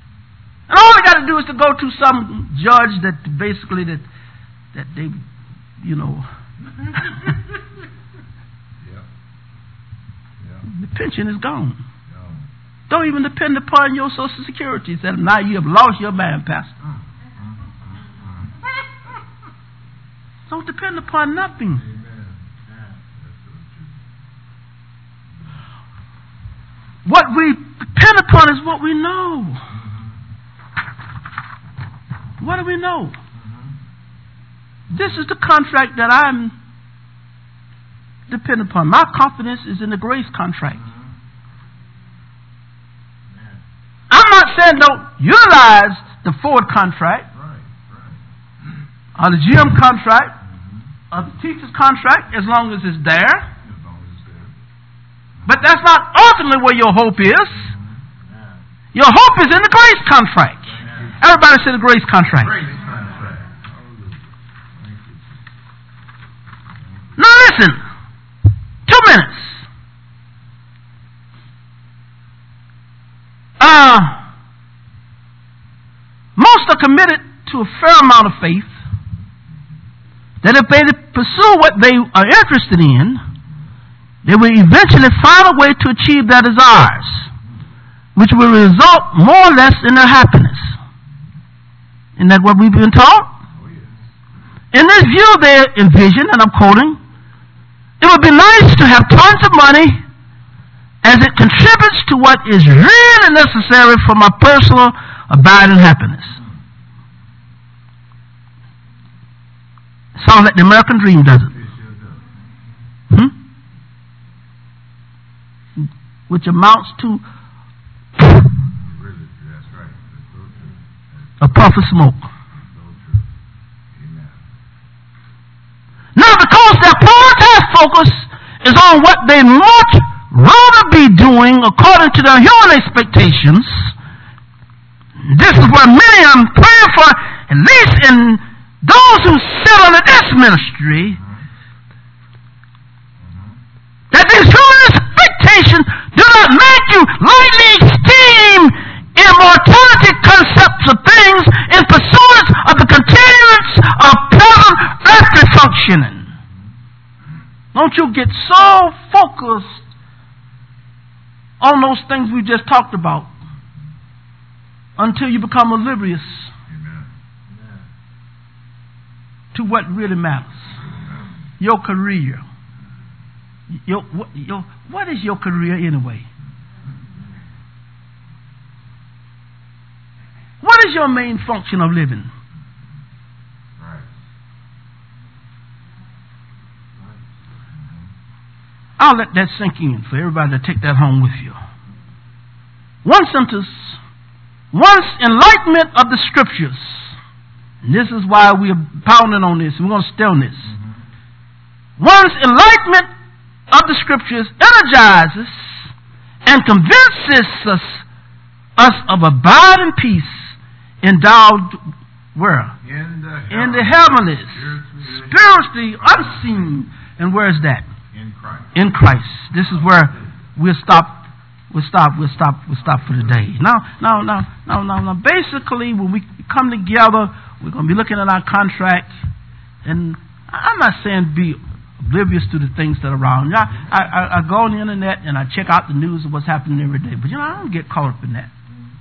And all they got to do is to go to some judge that basically that that they you know, Yep. Yep. the pension is gone. No. Don't even depend upon your Social Security. Said now you have lost your man, Pastor. Mm, mm, mm, mm. Don't depend upon nothing. Amen. Yeah. That's so true. What we depend upon is what we know. Mm-hmm. What do we know? Mm-hmm. This is the contract that I'm dependent upon. My confidence is in the grace contract. Mm-hmm. Yeah. I'm not saying don't utilize the Ford contract, Right. Right. or the G M contract, Mm-hmm. or the teacher's contract, as long as it's there. As long as it's there. But that's not ultimately where your hope is. Mm-hmm. Yeah. Your hope is in the grace contract. Yeah. Everybody say the grace contract. Praise contract. Hallelujah. Thank you. Now listen, two minutes. Uh, most are committed to a fair amount of faith that if they pursue what they are interested in, they will eventually find a way to achieve their desires, which will result more or less in their happiness. Isn't that what we've been taught? Oh, yes. In this view they envision, and I'm quoting, it would be nice to have tons of money as it contributes to what is really necessary for my personal abiding happiness. Sounds like the American dream, does it? It sure does. Hmm? Which amounts to Really, that's right. That's so true. That's a puff of smoke. so true. Amen. Now, because their prioritized focus is on what they much rather be doing according to their human expectations, this is where many I'm praying for, at least in those who sit under this ministry, that these human expectations do not make you lightly esteem immortality concepts of things in pursuance of the continuance of present earthly functioning. Don't you get so focused on those things we just talked about until you become oblivious Amen. to what really matters. Your career. Your, what, your, what is your career anyway? What is your main function of living? Right. I'll let that sink in for everybody to take that home with you. One sentence. Once enlightenment of the scriptures. And this is why we are pounding on this. We're going to stay on this. Once enlightenment of the scriptures energizes and convinces us, us of abiding peace endowed where? In the In the heavens. heavenlies. Spiritually unseen. And where is that? In Christ. In Christ. This is where we'll stop. We'll stop. We'll stop. We'll stop for the day. Now, now, now, now, now, now. Basically, when we come together, we're going to be looking at our contract. And I'm not saying be oblivious to the things that are around. I, I, I go on the internet and I check out the news of what's happening every day. But you know, I don't get caught up in that.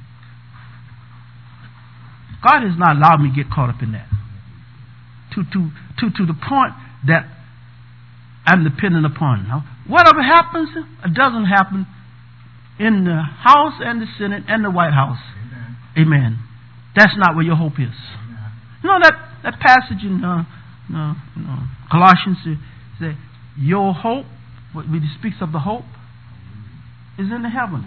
God has not allowed me to get caught up in that. To to to to the point that I'm dependent upon. Now, whatever happens, it doesn't happen in the House and the Senate and the White House. Amen. Amen. That's not where your hope is. Amen. You know that, that passage in uh, uh, uh, Colossians says, your hope, what it speaks of the hope, is in the heavens.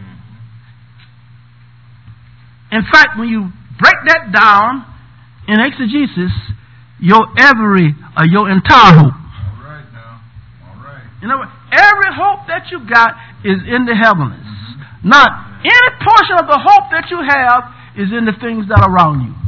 In fact, when you break that down in exegesis, your every, uh, your entire hope. All right now. All right. You know, every hope that you got is in the heavens. Not any portion of the hope that you have is in the things that are around you.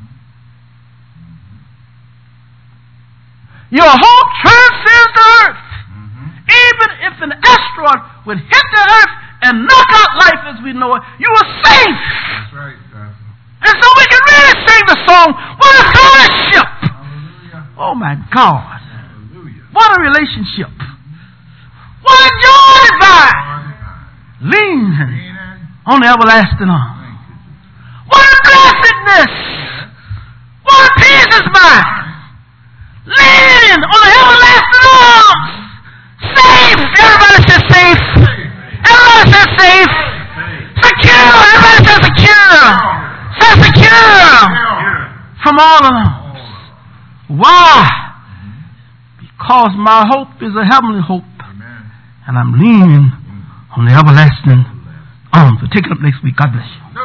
Your hope transcends the earth. Mm-hmm. Even if an asteroid would hit the earth and knock out life as we know it, you are safe. That's right, Pastor. And so we can really sing the song, what a fellowship. Hallelujah. Oh Oh my God. Hallelujah. What a relationship. What a joy divine. Leaning Leaning. on the everlasting arm. Thank you. What a blessedness. What a peace is mine. Leaning on the everlasting arms. Safe. Everybody says safe. Everybody says safe. Secure. Everybody says secure. Say secure. From all alarms. Why? Because my hope is a heavenly hope. Amen. And I'm leaning on the everlasting arms. So take it up next week. God bless you.